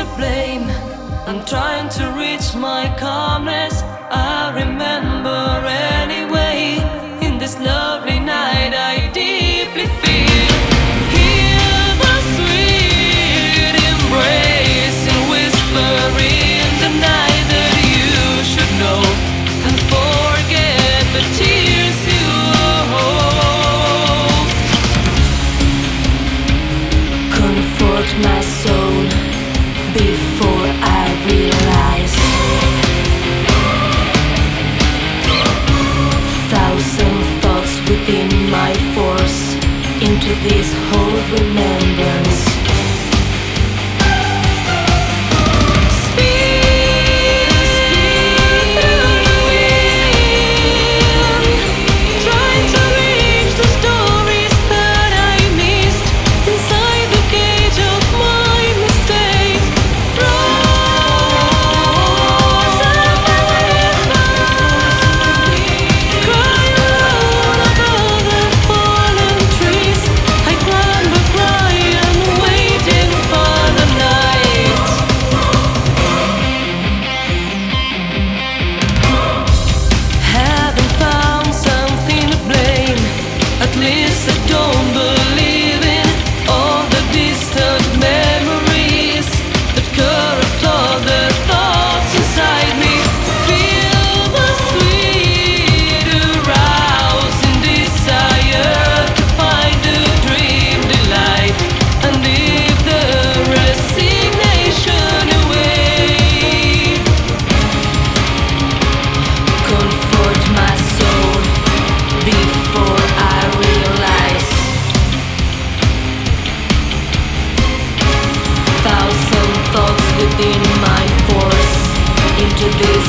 blame. I'm trying to reach my calmness. I remember anyway. In this lovely night I deeply feel. Hear the sweet embrace and whisper in the night that you should know. And forget the tears you hold. Comfort my soul before I realize. Thousand thoughts within my force into this whole remembrance. Within my force into this